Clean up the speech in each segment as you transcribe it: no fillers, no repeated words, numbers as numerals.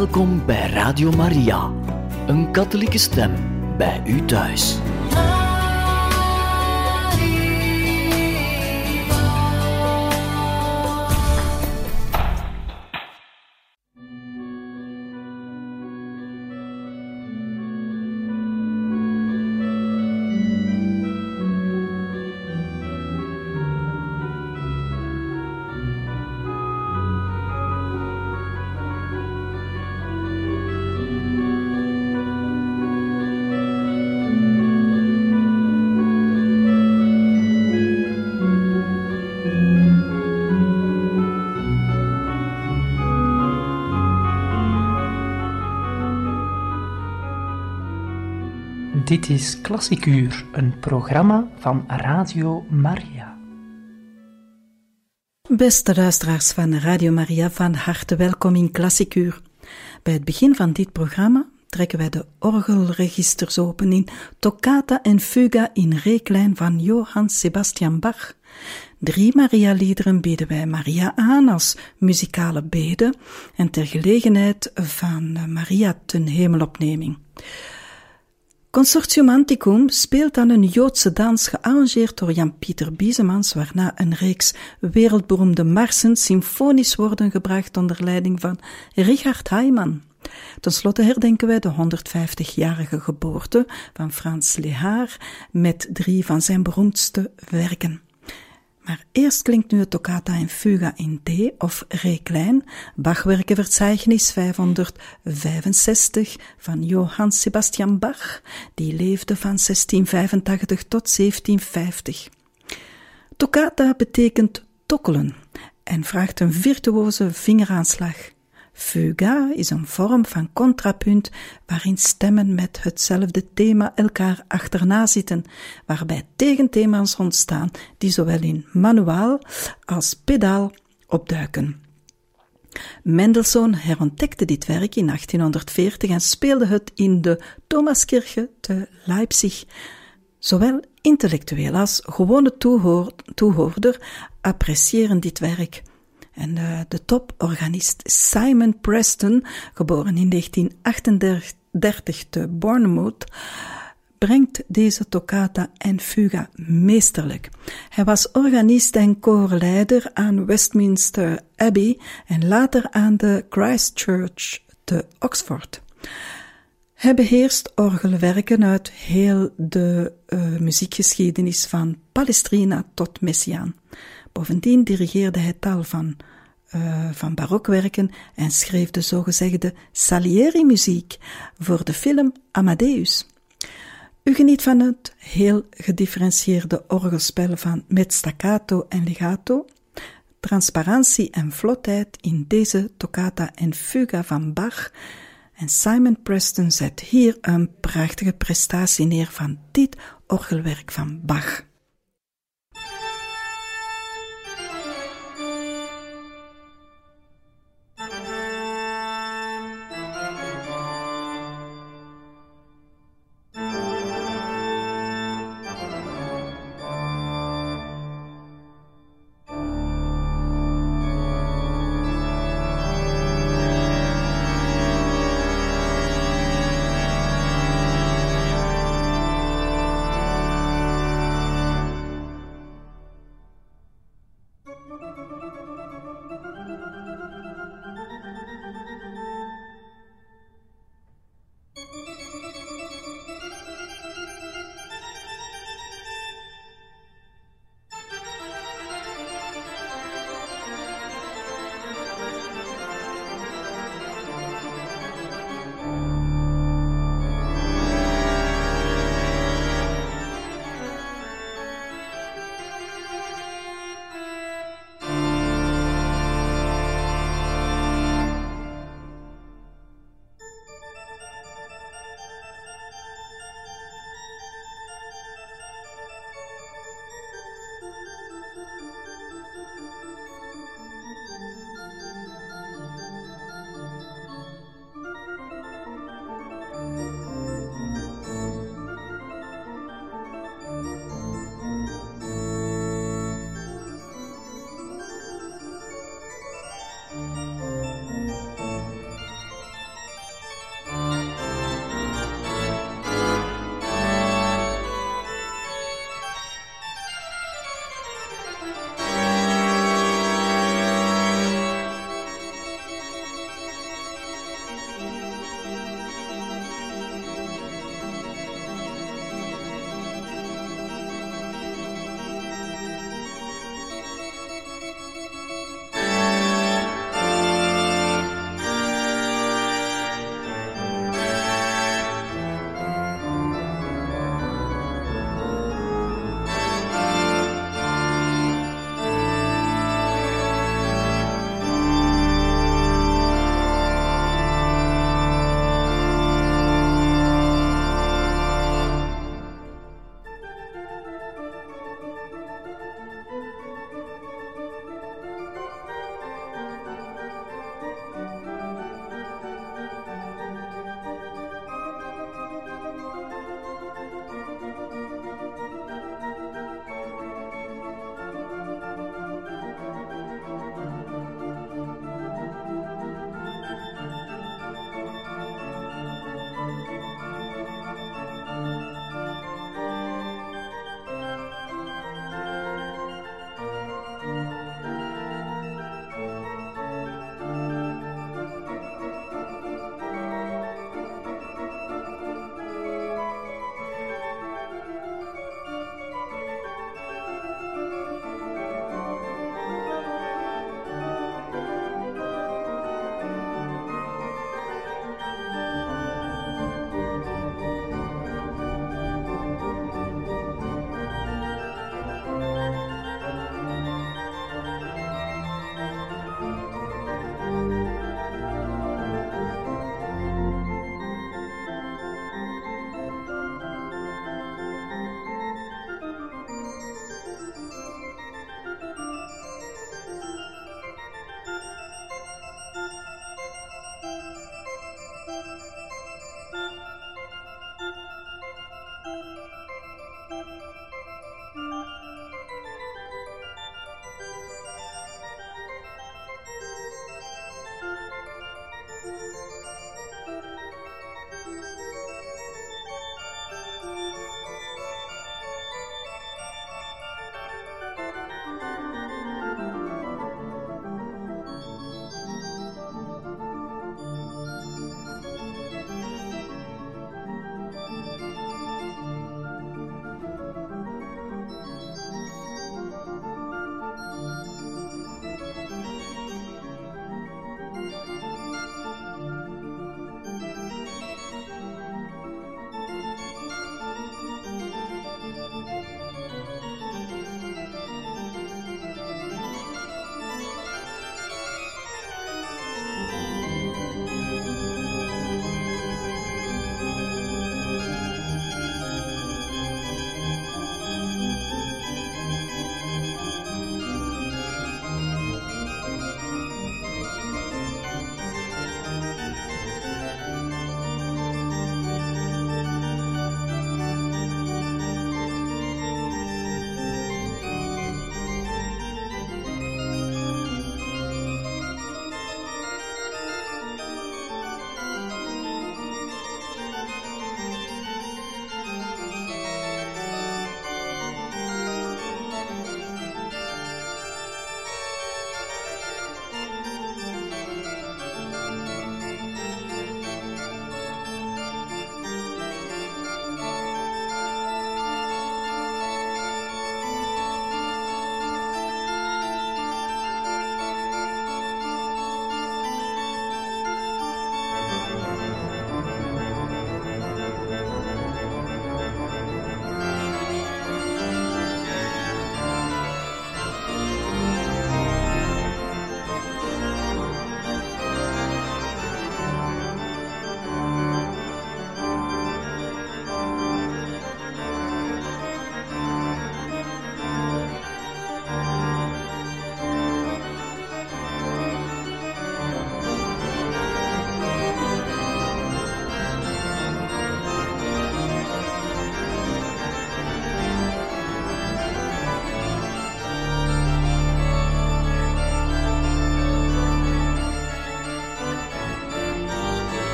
Welkom bij Radio Maria, een katholieke stem bij u thuis. Dit is Klassiek Uur, een programma van Radio Maria. Beste luisteraars van Radio Maria, van harte welkom in Klassiek Uur. Bij het begin van dit programma trekken wij de orgelregisters open in Toccata en Fuga in Re-klein van Johann Sebastian Bach. 3 Maria-liederen bieden wij Maria aan als muzikale bede en ter gelegenheid van Maria ten hemelopneming. Consortium Anticum speelt dan een Joodse dans gearrangeerd door Jan-Pieter Biesemans, waarna een reeks wereldberoemde marsen symfonisch worden gebracht onder leiding van Richard Heimann. Ten slotte herdenken wij de 150-jarige geboorte van Frans Lehár met 3 van zijn beroemdste werken. Maar eerst klinkt nu het Toccata en Fuga in D of Re-klein, Bachwerkenverzeichnis 565 van Johann Sebastian Bach, die leefde van 1685 tot 1750. Toccata betekent tokkelen en vraagt een virtuoze vingeraanslag. Fuga is een vorm van contrapunt waarin stemmen met hetzelfde thema elkaar achterna zitten, waarbij tegenthema's ontstaan die zowel in manuaal als pedaal opduiken. Mendelssohn herontdekte dit werk in 1840 en speelde het in de Thomaskirche te Leipzig. Zowel intellectueel als gewone toehoorder appreciëren dit werk. En de toporganist Simon Preston, geboren in 1938 te Bournemouth, brengt deze toccata en fuga meesterlijk. Hij was organist en koorleider aan Westminster Abbey en later aan de Christ Church te Oxford. Hij beheerst orgelwerken uit heel de muziekgeschiedenis van Palestrina tot Messiaen. Bovendien dirigeerde hij tal van barokwerken en schreef de zogezegde Salieri-muziek voor de film Amadeus. U geniet van het heel gedifferentieerde orgelspel met staccato en legato, transparantie en vlotheid in deze toccata en fuga van Bach, en Simon Preston zet hier een prachtige prestatie neer van dit orgelwerk van Bach.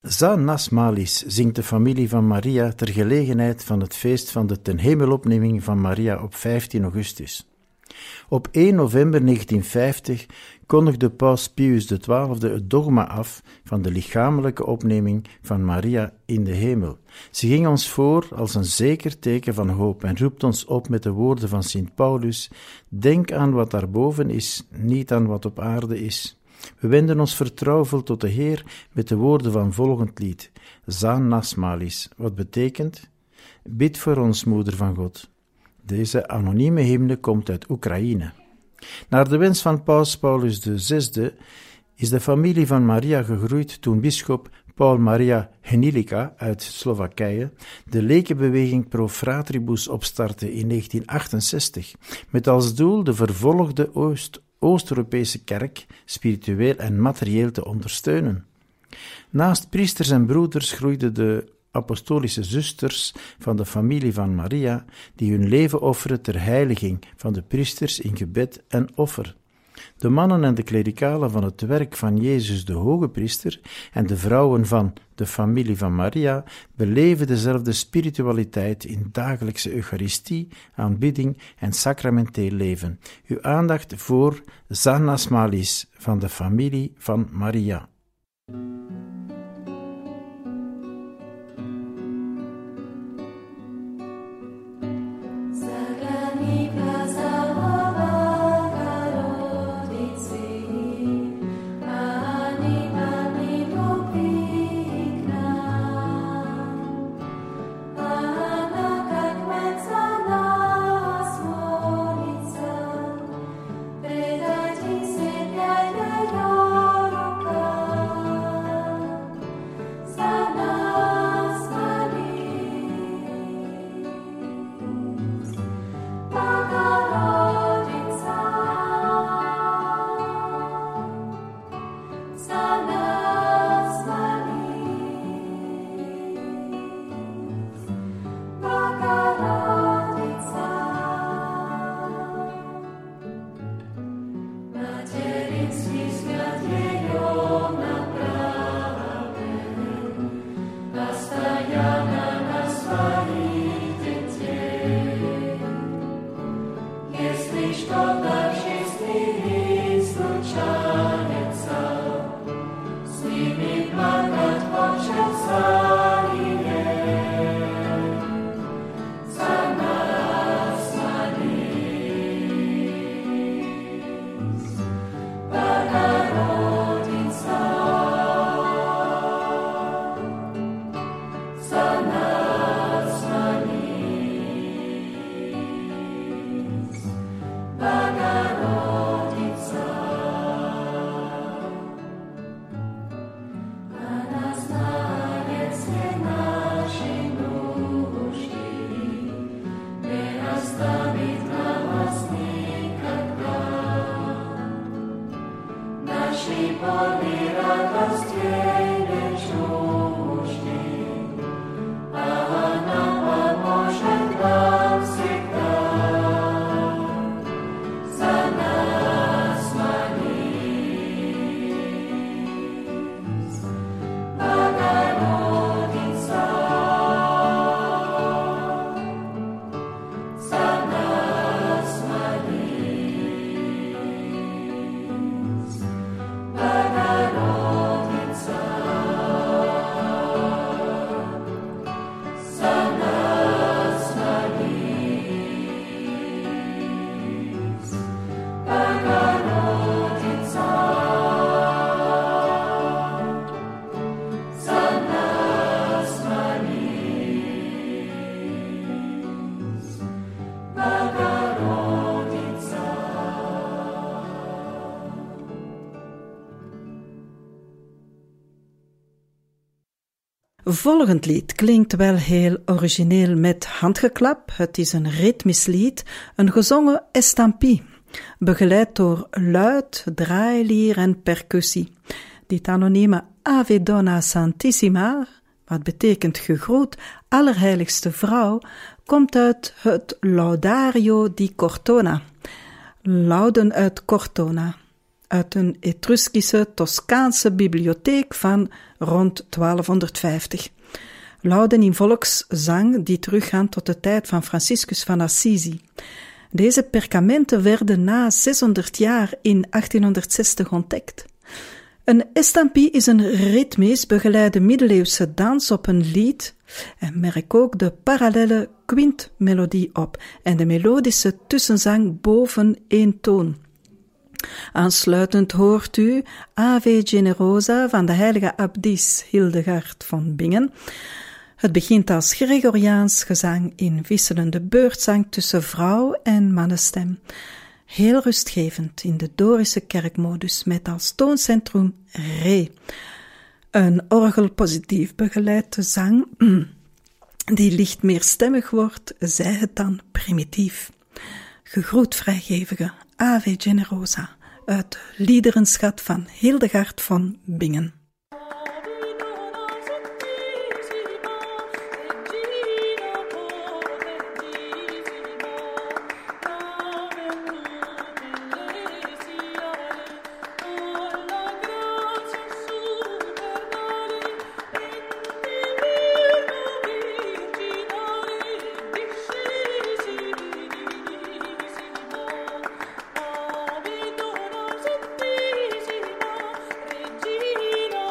Za nas malis zingt de familie van Maria ter gelegenheid van het feest van de ten hemelopneming van Maria op 15 augustus. Op 1 november 1950 kondigde paus Pius XII het dogma af van de lichamelijke opneming van Maria in de hemel. Ze ging ons voor als een zeker teken van hoop en roept ons op met de woorden van Sint Paulus: denk aan wat daarboven is, niet aan wat op aarde is. We wenden ons vertrouwvol tot de Heer met de woorden van volgend lied, Za nas malis, wat betekent: bid voor ons, Moeder van God. Deze anonieme hymne komt uit Oekraïne. Naar de wens van paus Paulus VI is de familie van Maria gegroeid toen bisschop Paul Maria Hnilica uit Slowakije de lekenbeweging Pro Fratribus opstartte in 1968, met als doel de vervolgde Oost-Europese kerk spiritueel en materieel te ondersteunen. Naast priesters en broeders groeiden de apostolische zusters van de familie van Maria, die hun leven offeren ter heiliging van de priesters in gebed en offer. De mannen en de klerikalen van het werk van Jezus de Hoge Priester en de vrouwen van de familie van Maria beleven dezelfde spiritualiteit in dagelijkse Eucharistie, aanbidding en sacramenteel leven. Uw aandacht voor Za nas malis van de familie van Maria. Volgend lied klinkt wel heel origineel met handgeklap. Het is een ritmisch lied, een gezongen estampie, begeleid door luid, draailier en percussie. Dit anonieme Ave Donna Santissima, wat betekent gegroet Allerheiligste Vrouw, komt uit het Laudario di Cortona, Lauden uit Cortona. uit een Etruskische Toscaanse bibliotheek van rond 1250. Lauden in volkszang die teruggaan tot de tijd van Franciscus van Assisi. Deze perkamenten werden na 600 jaar in 1860 ontdekt. Een estampie is een ritmisch begeleide middeleeuwse dans op een lied en merk ook de parallelle kwintmelodie op en de melodische tussenzang boven één toon. Aansluitend hoort u Ave Generosa van de heilige abdis Hildegard van Bingen. Het begint als Gregoriaans gezang in wisselende beurtzang tussen vrouw en mannenstem. Heel rustgevend in de Dorische kerkmodus met als tooncentrum Re. Een orgelpositief begeleide zang die licht meerstemmig wordt, zij het dan primitief. Gegroet vrijgevige Ave Generosa uit de liederenschat van Hildegard van Bingen. Regina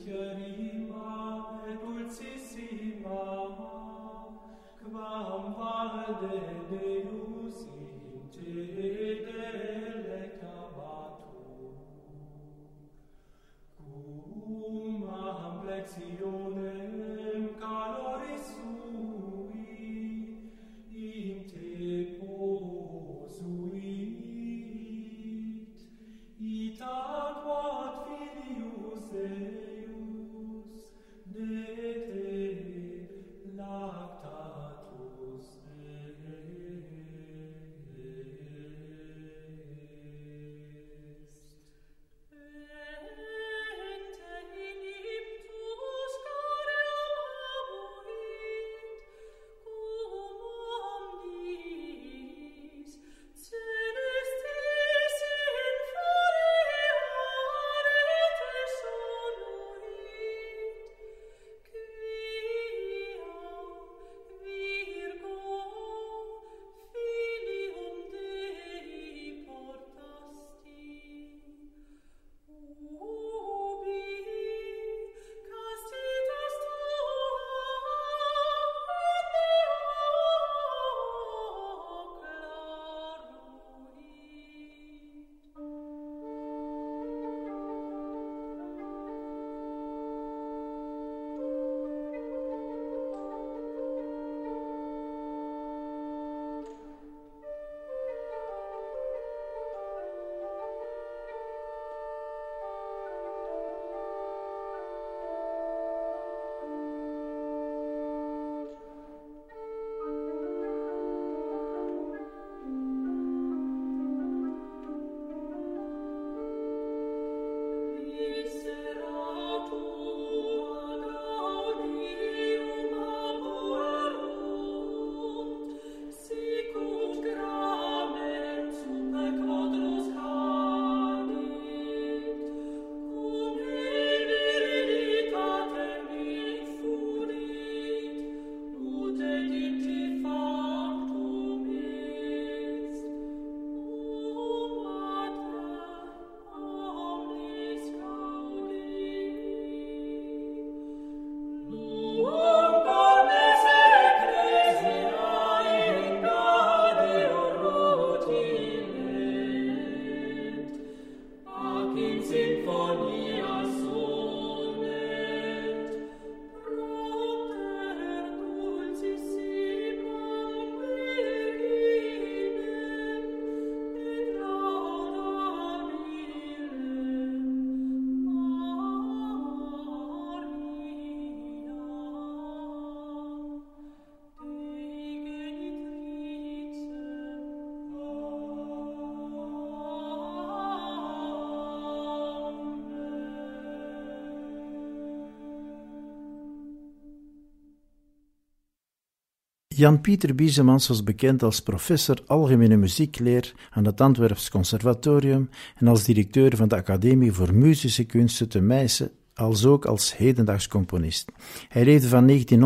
Jan-Pieter Biesemans was bekend als professor algemene muziekleer aan het Antwerps Conservatorium en als directeur van de Academie voor Muzische Kunsten te Meissen, alsook als hedendaags componist. Hij leefde van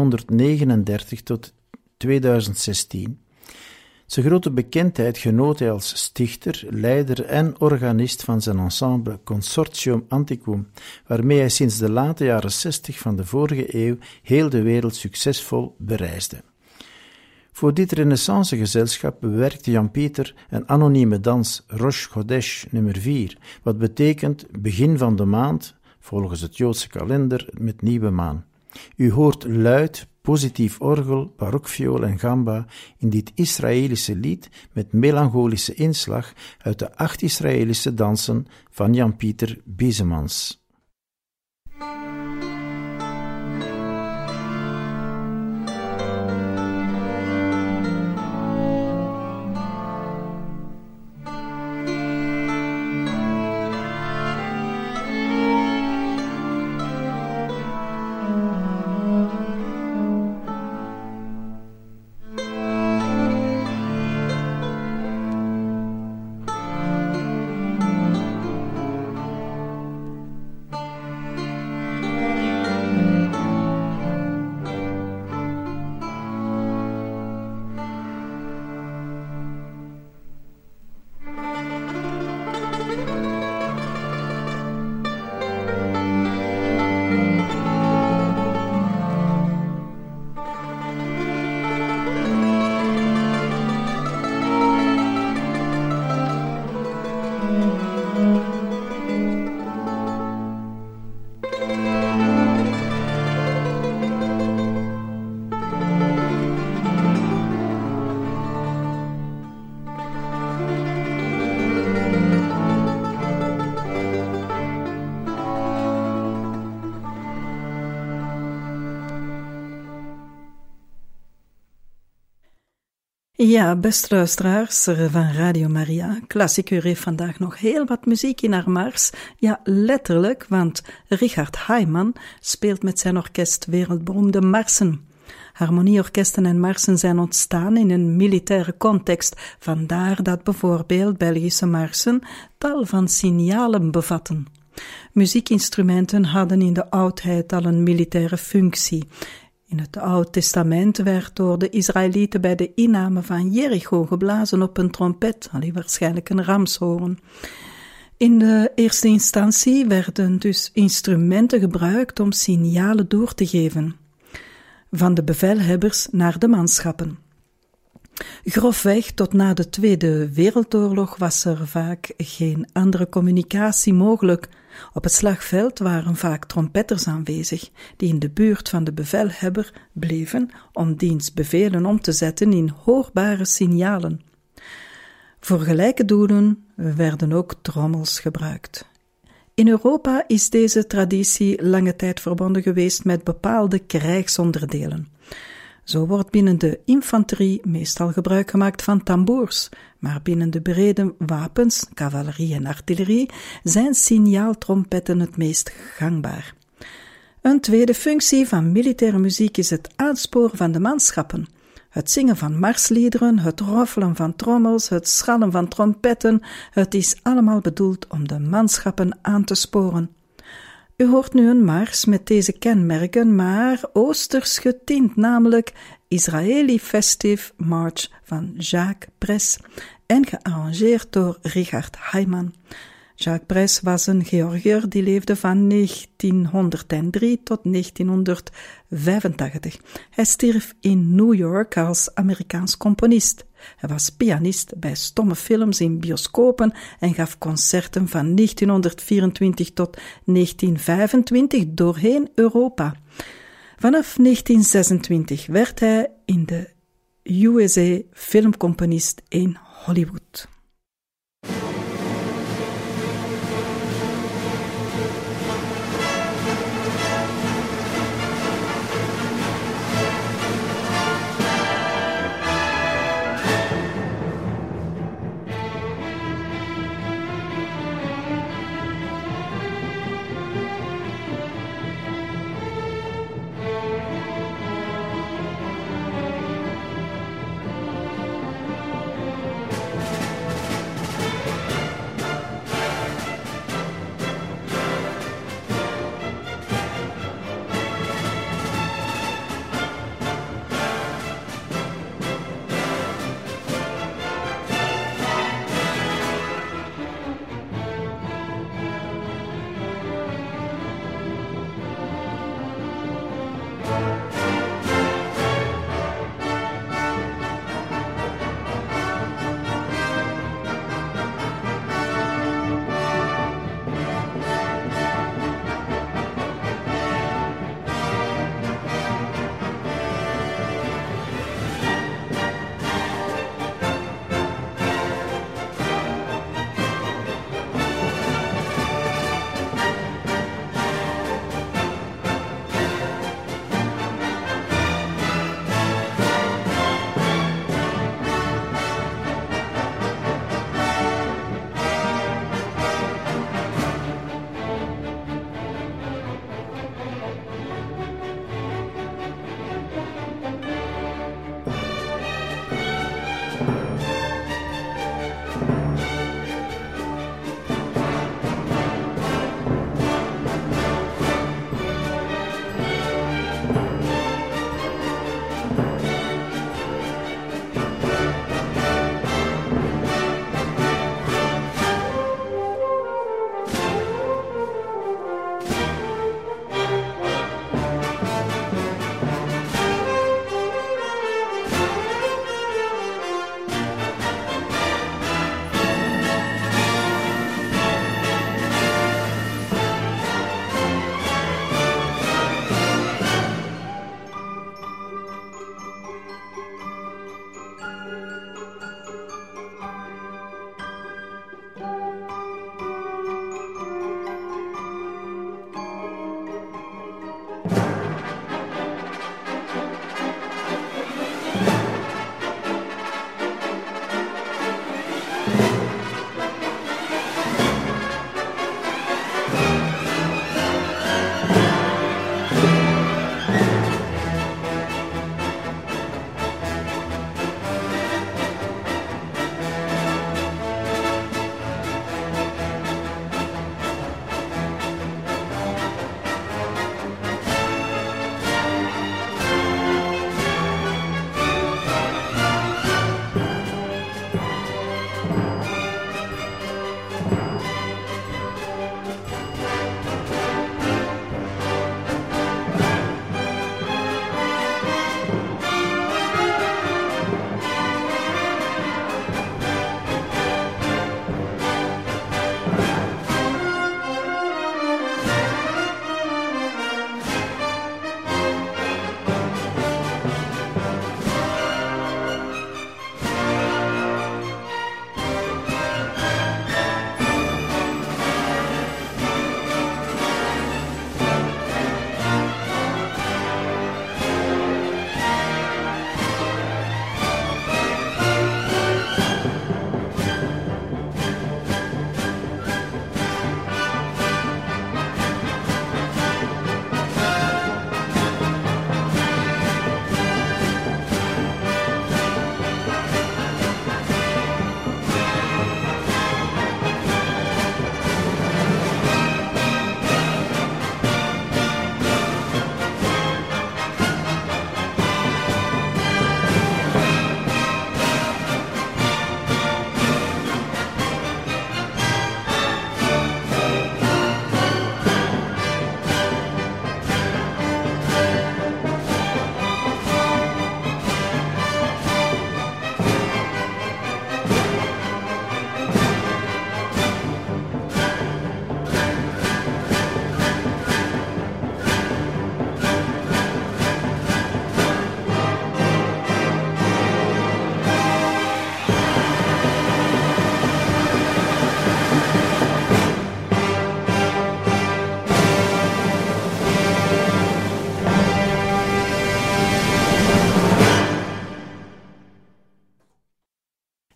1939 tot 2016. Zijn grote bekendheid genoot hij als stichter, leider en organist van zijn ensemble Consortium Antiquum, waarmee hij sinds de late jaren 60 van de vorige eeuw heel de wereld succesvol bereisde. Voor dit renaissancegezelschap bewerkte Jan-Pieter een anonieme dans, Rosh Chodesh nummer 4, wat betekent begin van de maand, volgens het Joodse kalender met nieuwe maan. U hoort luid, positief orgel, barokviool en gamba in dit Israëlische lied met melancholische inslag uit de 8 Israëlische dansen van Jan-Pieter Biesemans. Ja, beste luisteraars van Radio Maria, Klassiek Uur heeft vandaag nog heel wat muziek in haar mars. Ja, letterlijk, want Richard Heimann speelt met zijn orkest wereldberoemde marsen. Harmonieorkesten en marsen zijn ontstaan in een militaire context, vandaar dat bijvoorbeeld Belgische marsen tal van signalen bevatten. Muziekinstrumenten hadden in de oudheid al een militaire functie. In het Oude Testament werd door de Israëlieten bij de inname van Jericho geblazen op een trompet, waarschijnlijk een ramshoorn. In de eerste instantie werden dus instrumenten gebruikt om signalen door te geven, van de bevelhebbers naar de manschappen. Grofweg tot na de Tweede Wereldoorlog was er vaak geen andere communicatie mogelijk. Op het slagveld waren vaak trompetters aanwezig, die in de buurt van de bevelhebber bleven om diens bevelen om te zetten in hoorbare signalen. Voor gelijke doelen werden ook trommels gebruikt. In Europa is deze traditie lange tijd verbonden geweest met bepaalde krijgsonderdelen. Zo wordt binnen de infanterie meestal gebruik gemaakt van tamboers, maar binnen de brede wapens, cavalerie en artillerie, zijn signaaltrompetten het meest gangbaar. Een tweede functie van militaire muziek is het aansporen van de manschappen. Het zingen van marsliederen, het roffelen van trommels, het schallen van trompetten, het is allemaal bedoeld om de manschappen aan te sporen. U hoort nu een mars met deze kenmerken, maar oosters getint, namelijk Israeli Festive March van Jacques Bress en gearrangeerd door Richard Heimann. Jacques Bress was een Georgiër die leefde van 1903 tot 1985. Hij stierf in New York als Amerikaans componist. Hij was pianist bij stomme films in bioscopen en gaf concerten van 1924 tot 1925 doorheen Europa. Vanaf 1926 werd hij in de USA filmcomponist in Hollywood.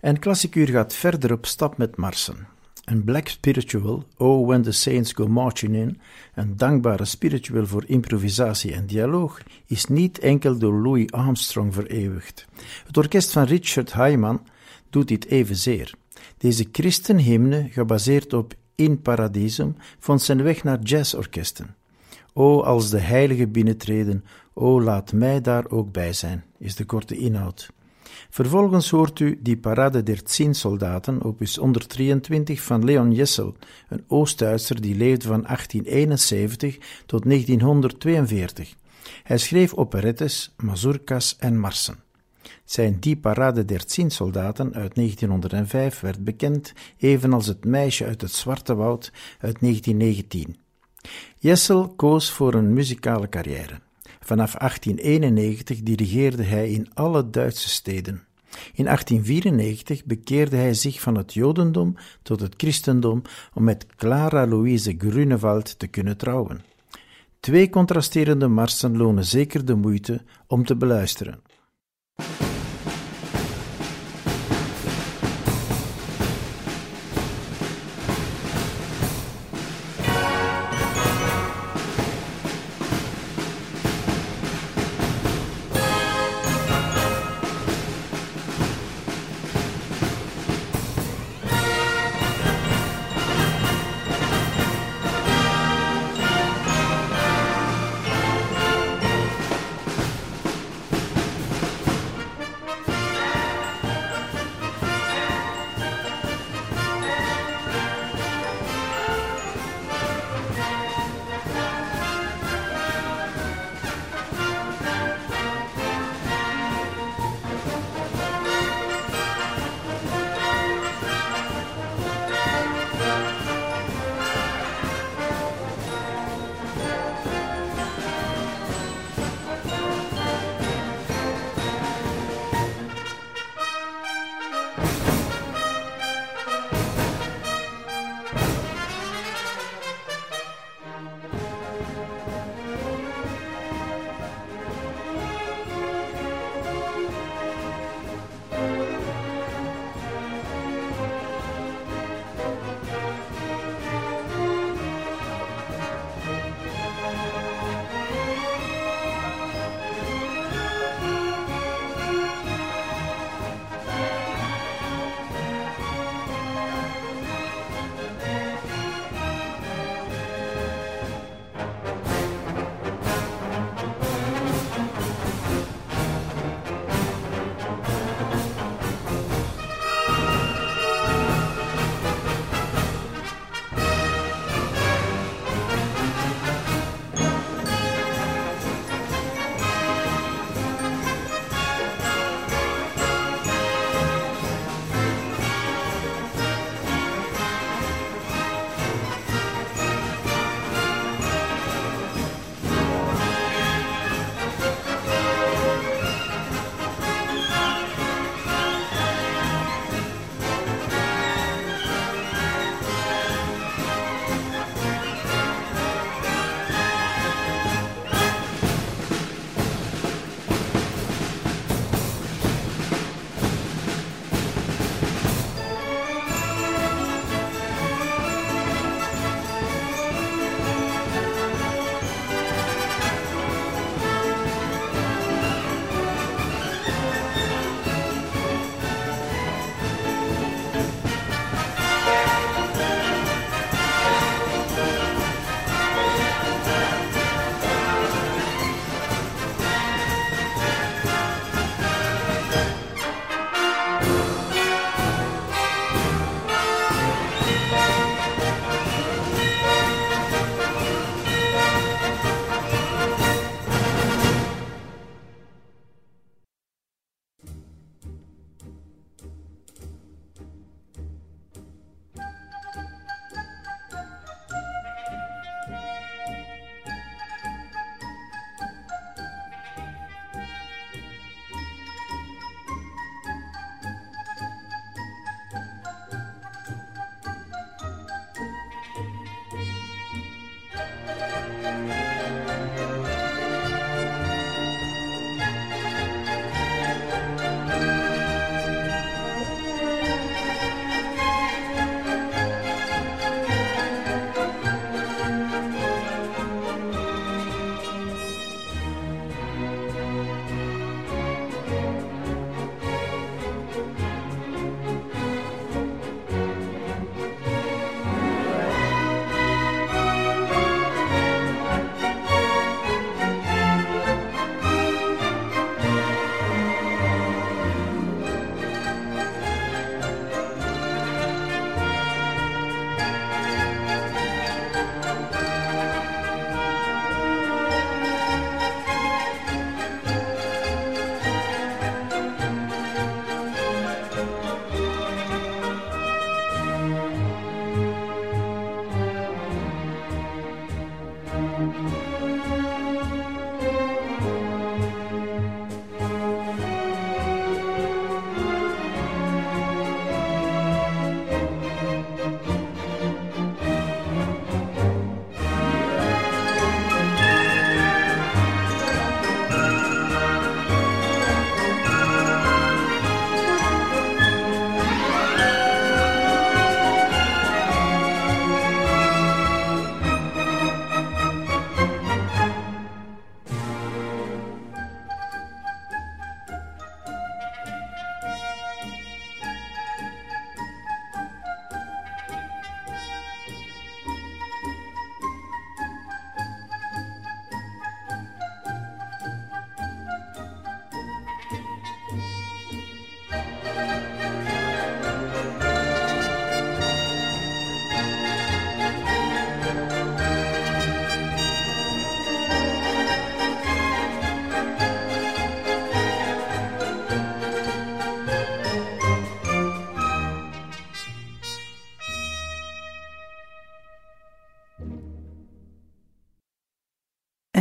En klassikuur gaat verder op stap met marsen. Een black spiritual, Oh When the Saints Go Marching In, een dankbare spiritual voor improvisatie en dialoog, is niet enkel door Louis Armstrong vereeuwigd. Het orkest van Richard Hyman doet dit evenzeer. Deze christenhymne, gebaseerd op In Paradisum, vond zijn weg naar jazzorkesten. O, als de heiligen binnentreden, o, laat mij daar ook bij zijn, is de korte inhoud. Vervolgens hoort u Die Parade der 10 Soldaten, opus 123 van Leon Jessel, een Oost-Duitser die leefde van 1871 tot 1942. Hij schreef operettes, mazurkas en marsen. Zijn Die Parade der 10 Soldaten uit 1905 werd bekend, evenals Het Meisje uit het Zwarte Woud uit 1919. Jessel koos voor een muzikale carrière. Vanaf 1891 dirigeerde hij in alle Duitse steden. In 1894 bekeerde hij zich van het Jodendom tot het Christendom om met Clara Louise Grunewald te kunnen trouwen. 2 contrasterende marsen lonen zeker de moeite om te beluisteren.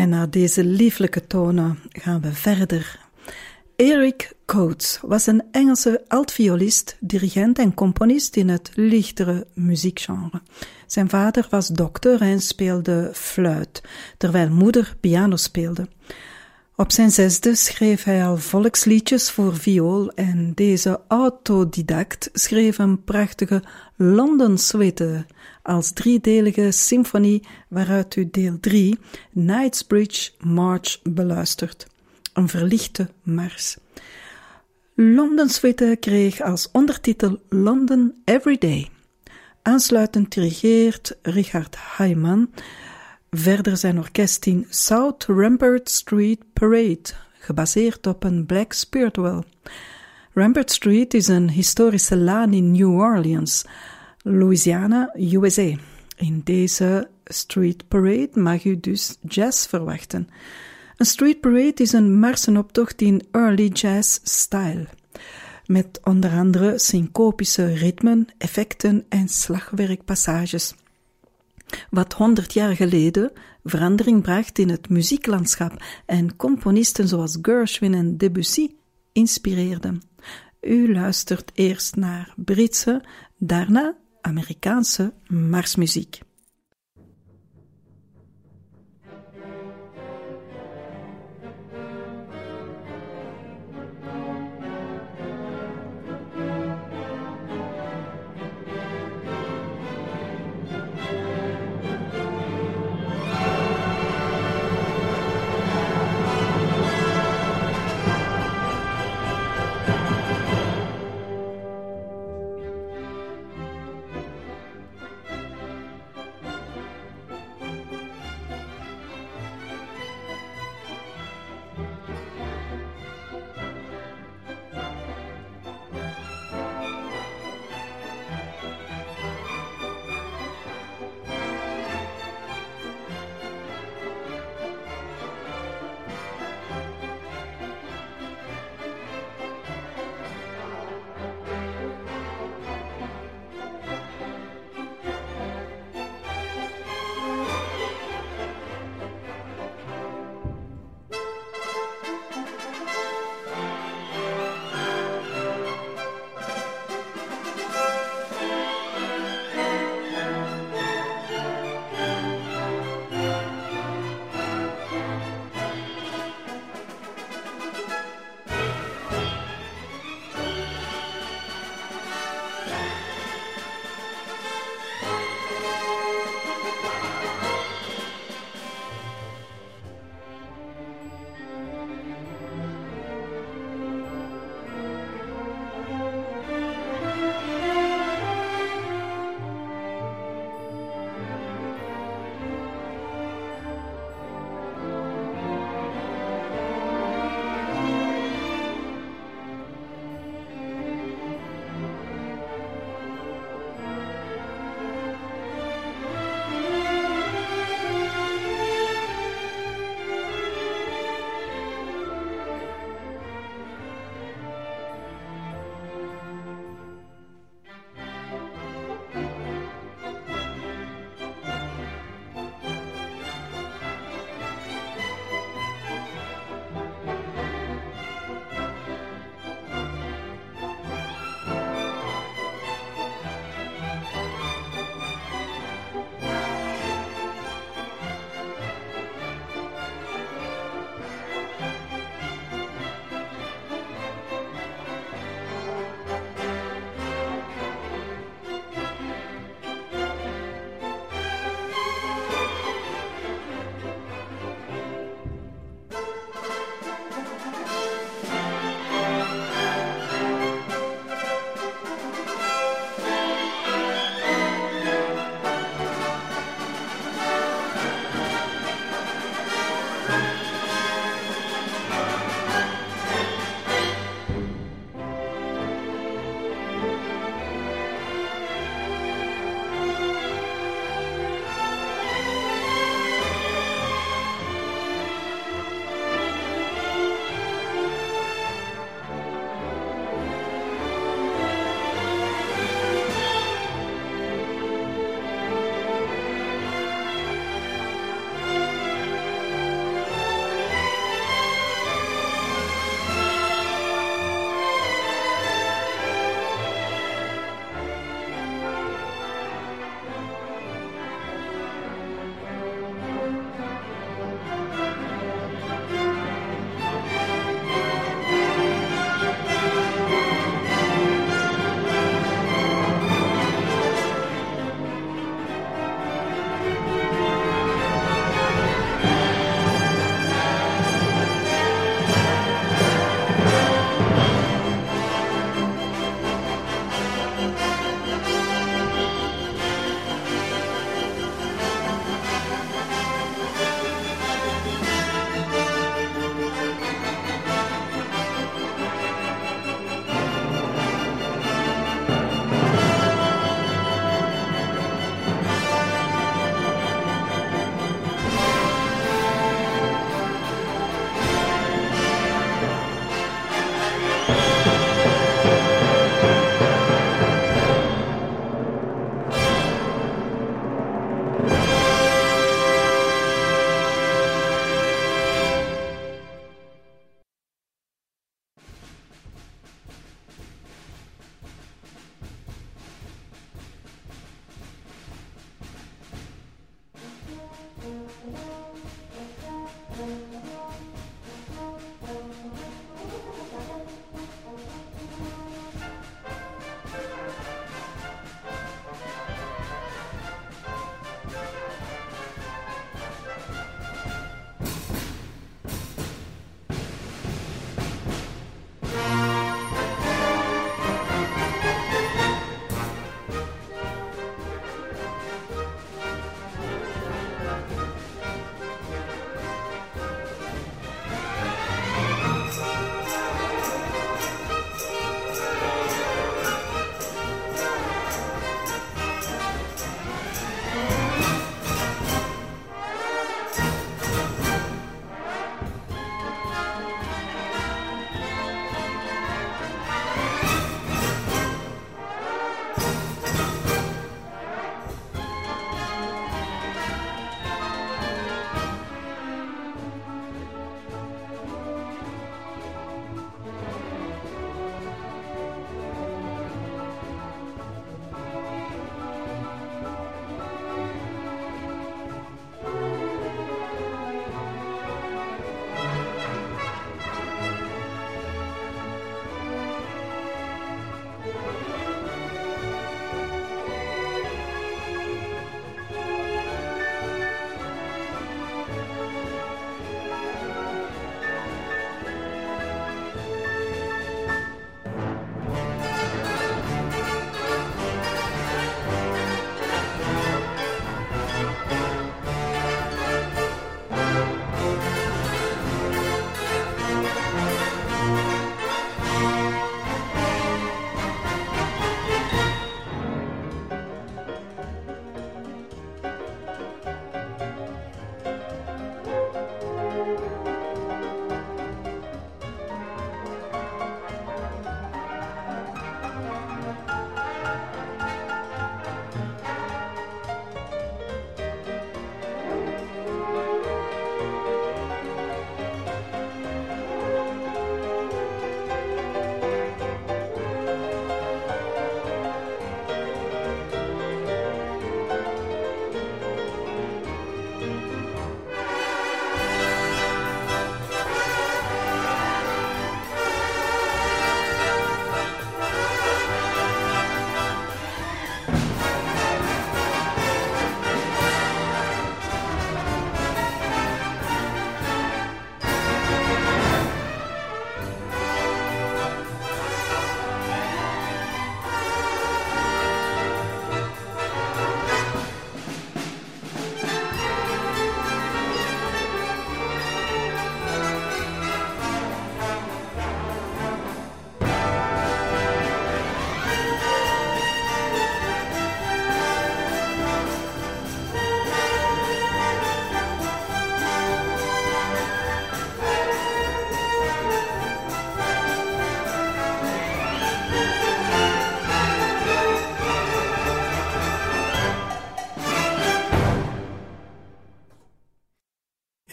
En na deze lieflijke tonen gaan we verder. Eric Coates was een Engelse altviolist, dirigent en componist in het lichtere muziekgenre. Zijn vader was dokter en speelde fluit, terwijl moeder piano speelde. Op zijn 6e schreef hij al volksliedjes voor viool en deze autodidact schreef een prachtige London Suite als 3-delige symfonie waaruit u deel 3, Knightsbridge March, beluistert. Een verlichte mars. London Suite kreeg als ondertitel London Every Day. Aansluitend dirigeert Richard Hyman verder zijn orkest in South Rampart Street Parade, gebaseerd op een Black Spiritual. Rampart Street is een historische laan in New Orleans, Louisiana, USA. In deze Street Parade mag u dus jazz verwachten. Een Street Parade is een marsenoptocht in early jazz style, met onder andere syncopische ritmen, effecten en slagwerkpassages. Wat 100 jaar geleden verandering bracht in het muzieklandschap en componisten zoals Gershwin en Debussy inspireerden. U luistert eerst naar Britse, daarna Amerikaanse marsmuziek.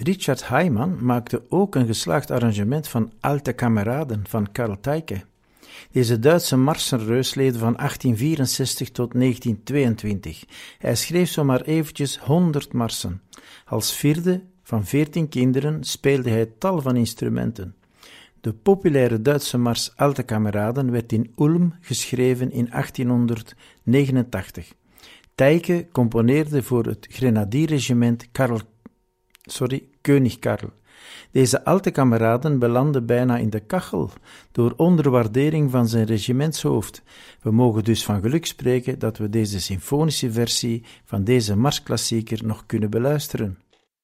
Richard Heimann maakte ook een geslaagd arrangement van Alte Kameraden van Karl Teike. Deze Duitse marssenreus leefde van 1864 tot 1922. Hij schreef zomaar eventjes 100 marsen. Als vierde van 14 kinderen speelde hij tal van instrumenten. De populaire Duitse mars Alte Kameraden werd in Ulm geschreven in 1889. Teike componeerde voor het grenadierregiment König Karl. Deze Alte Kameraden belandde bijna in de kachel door onderwaardering van zijn regimentshoofd. We mogen dus van geluk spreken dat we deze symfonische versie van deze marsklassieker nog kunnen beluisteren.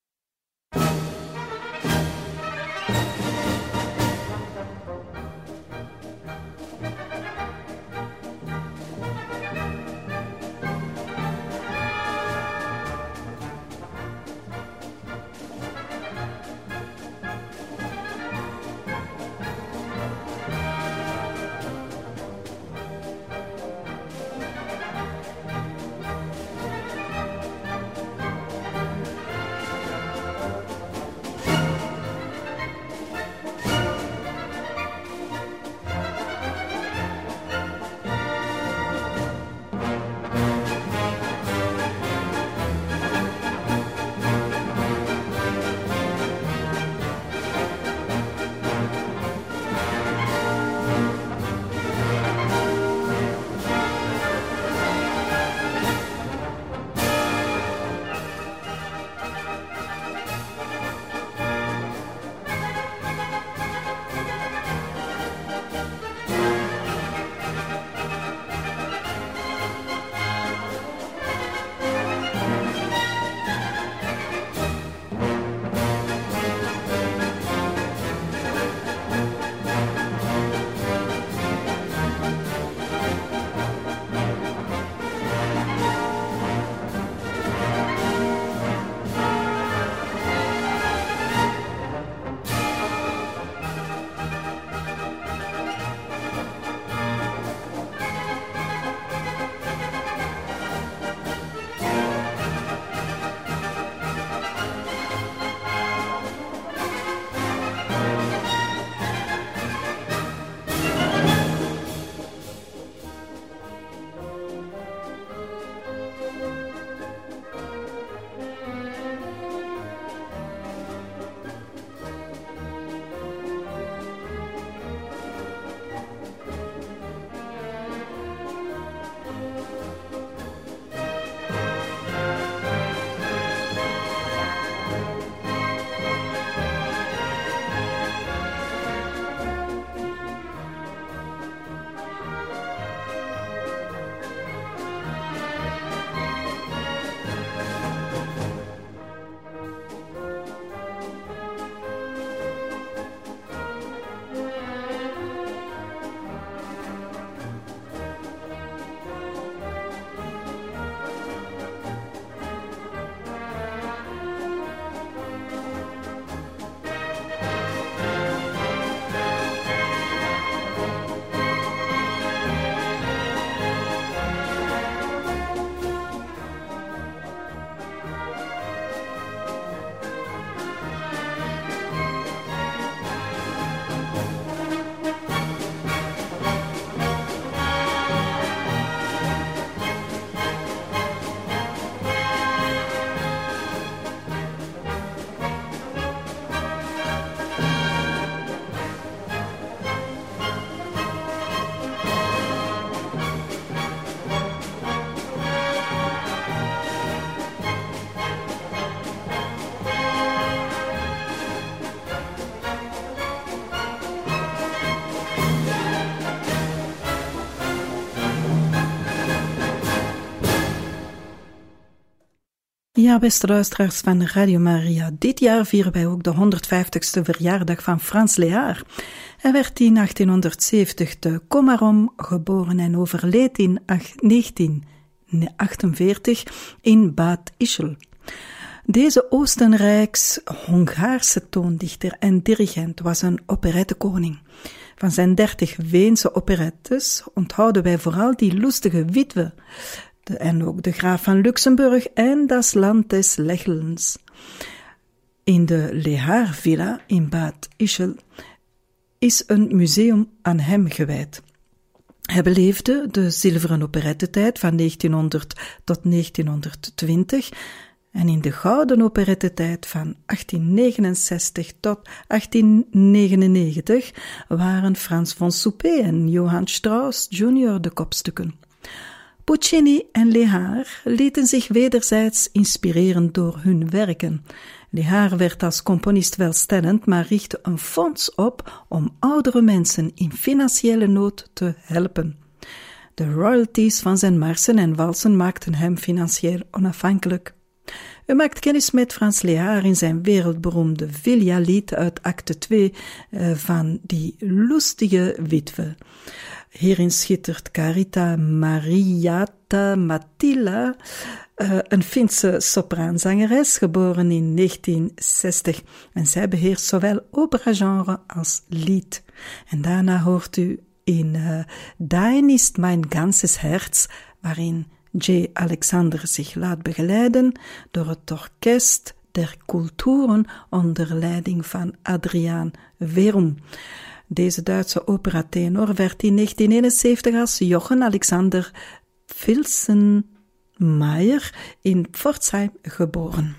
Ja, beste luisteraars van Radio Maria, dit jaar vieren wij ook de 150ste verjaardag van Frans Léhard. Hij werd in 1870 te Komárom geboren en overleed in 1948 in Bad Ischl. Deze Oostenrijks-Hongaarse toondichter en dirigent was een operettekoning. Van zijn 30 Weense operettes onthouden wij vooral die lustige Witwe, en ook de Graaf van Luxemburg en Das Land des Lächelns. In de Lehár Villa in Bad Ischl is een museum aan hem gewijd. Hij beleefde de zilveren operettetijd van 1900 tot 1920 en in de gouden operettetijd van 1869 tot 1899 waren Frans von Suppé en Johann Strauss Jr. de kopstukken. Puccini en Lehár lieten zich wederzijds inspireren door hun werken. Lehár werd als componist welstellend, maar richtte een fonds op om oudere mensen in financiële nood te helpen. De royalties van zijn marsen en walsen maakten hem financieel onafhankelijk. U maakt kennis met Frans Lehár in zijn wereldberoemde Vilja-lied uit acte 2 van Die lustige witwe. Hierin schittert Carita Mariatta Mattila, een Finse sopraanzangeres, geboren in 1960. En zij beheerst zowel opera-genre als lied. En daarna hoort u in Dein ist mein ganzes Herz, waarin J. Alexander zich laat begeleiden door het Orkest der Kulturen onder leiding van Adriaan Werum. Deze Duitse operatenor werd in 1971 als Jochen Alexander Filsenmayer in Pforzheim geboren.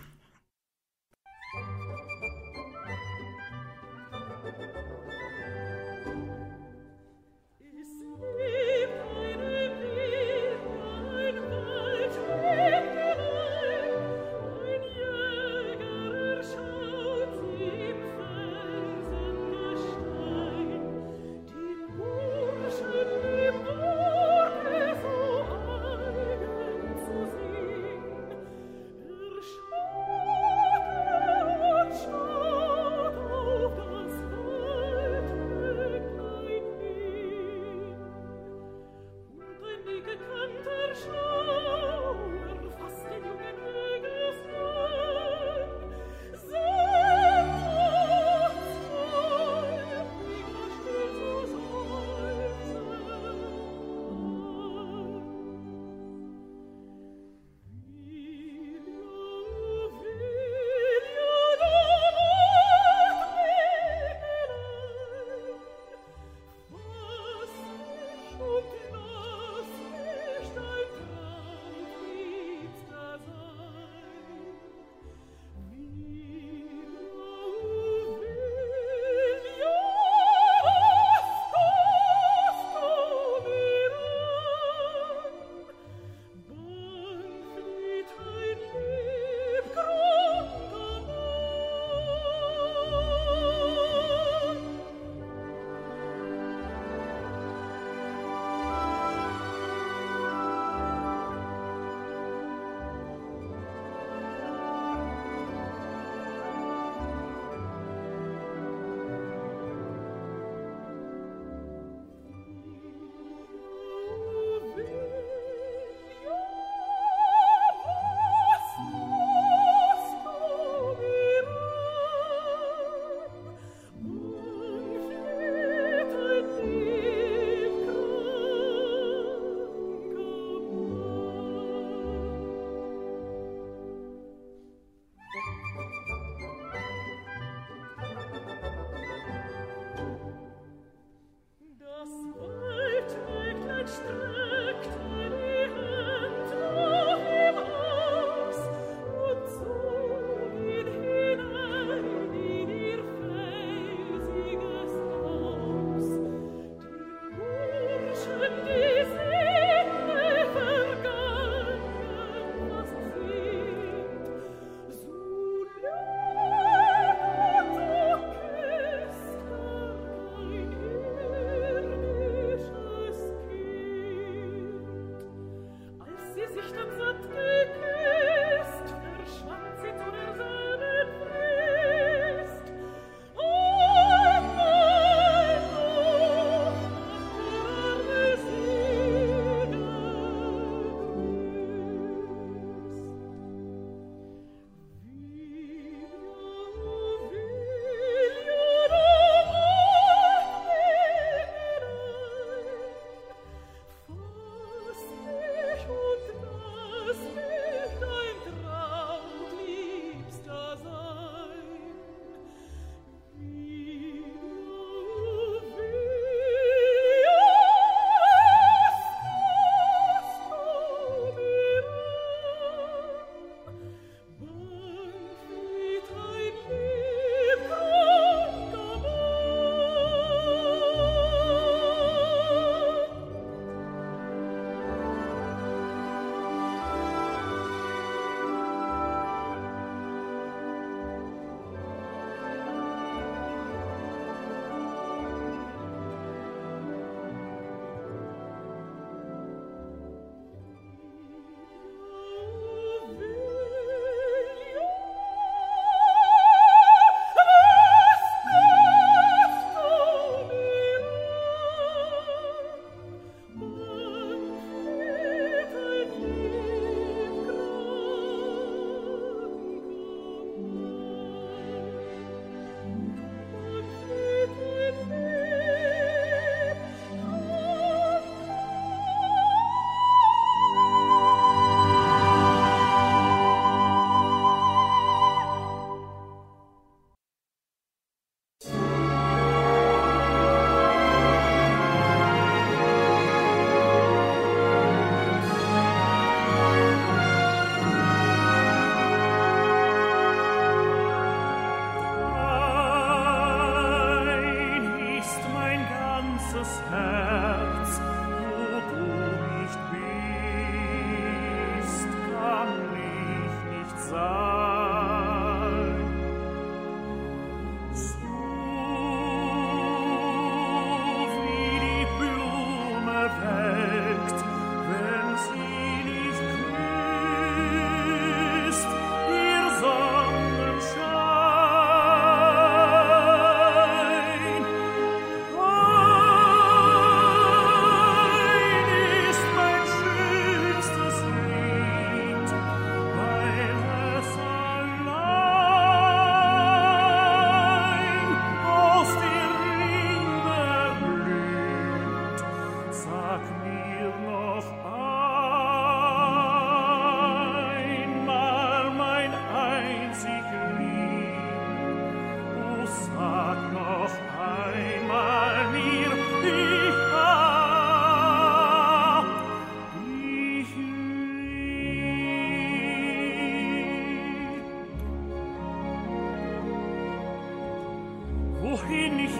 Schau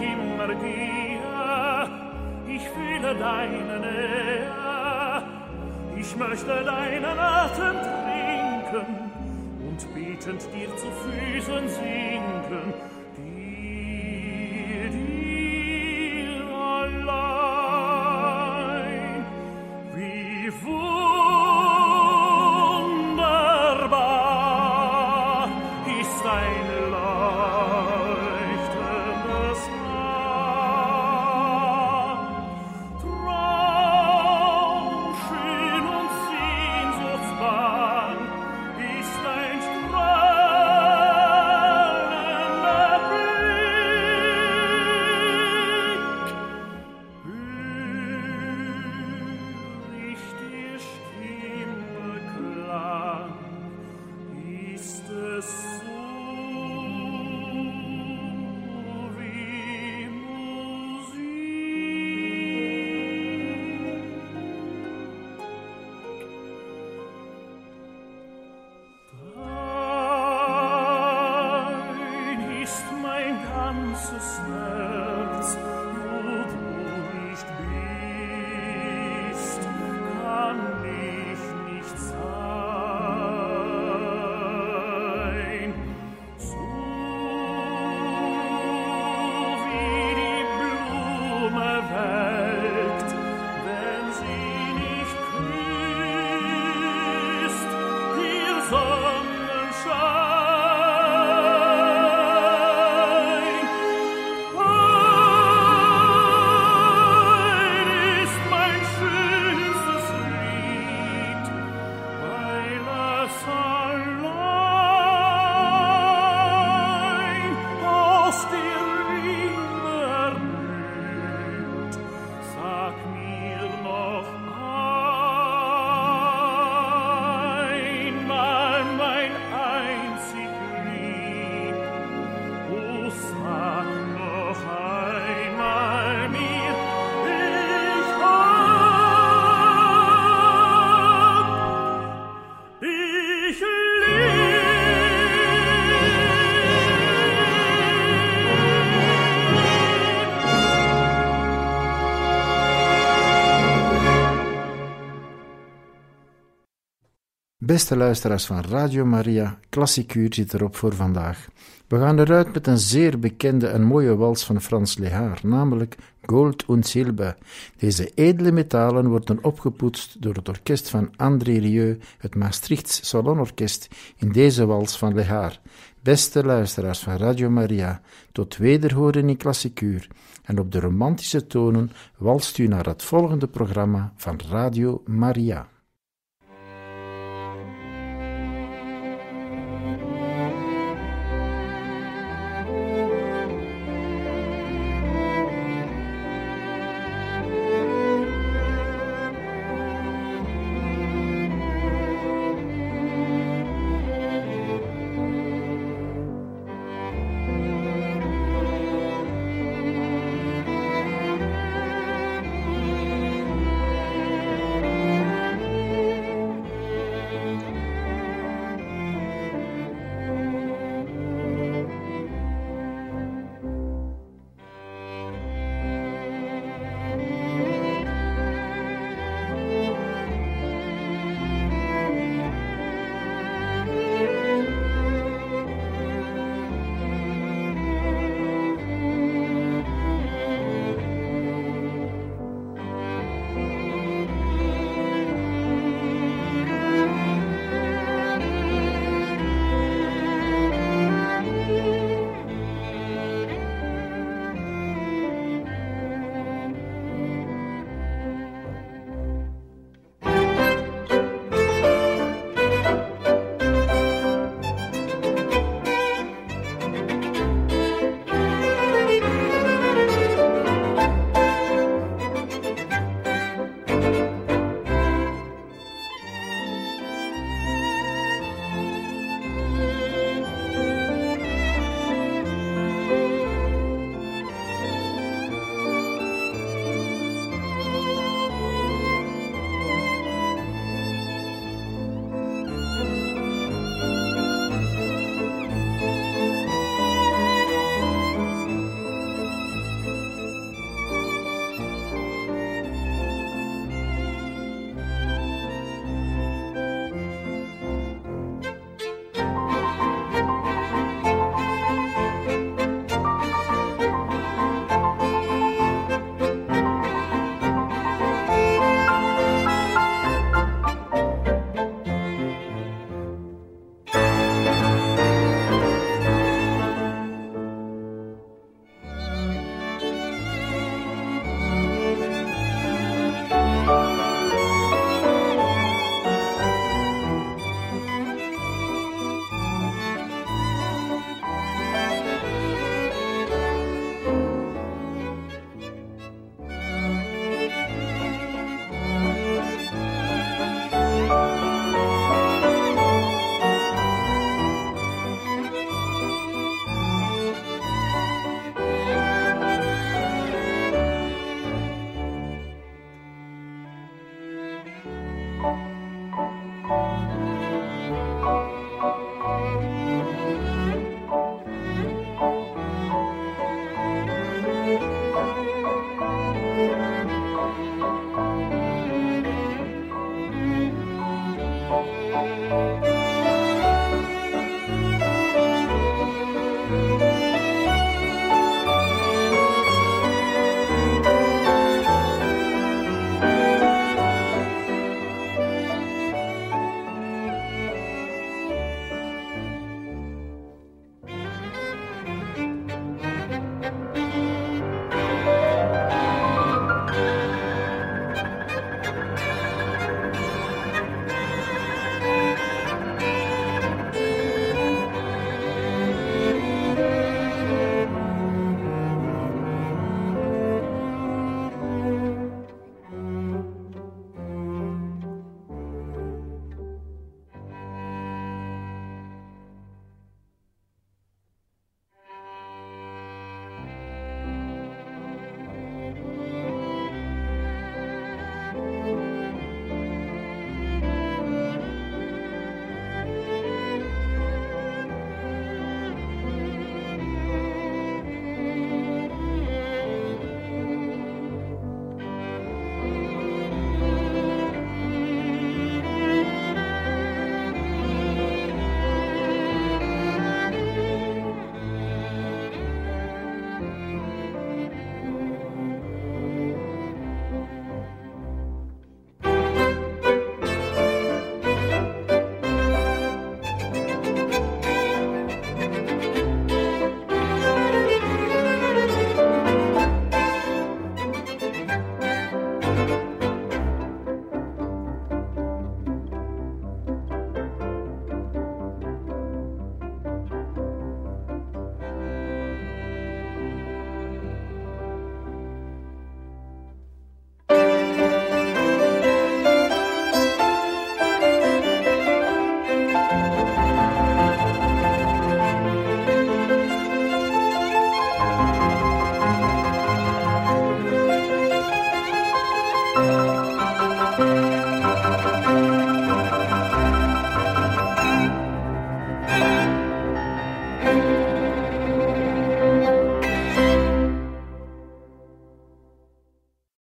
immer gehe, ich fühle deine Nähe, ich möchte deinen Atem trinken und betend dir zu Füßen sinken, dir allein. Wie wunderbar ist dein leuchtendes Haar. Traumschön und sehnsuchtsbang ist dein strahlender Blick. Hör ich die Stimme klang, ist es so wie Musik. Dein ist mein ganzes Herz, wo du nicht bist, kann ich nicht sein. So wie die Blume welkt, wenn sie nicht küsst, ihr Sonnenschein. Dein ist mein schönstes Lied, weil es allein aus der Liebe erblüht. Sag mir noch einmal, mein einzig Lieb, oh, sag noch einmal mir, ich hab dich lieb. Beste luisteraars van Radio Maria, Klassiek Uur zit erop voor vandaag. We gaan eruit met een zeer bekende en mooie wals van Franz Lehár, namelijk Gold und Silber. Deze edele metalen worden opgepoetst door het orkest van André Rieu, het Maastrichts Salonorkest, in deze wals van Lehár. Beste luisteraars van Radio Maria, tot wederhoren in Klassiek Uur. En op de romantische tonen walst u naar het volgende programma van Radio Maria.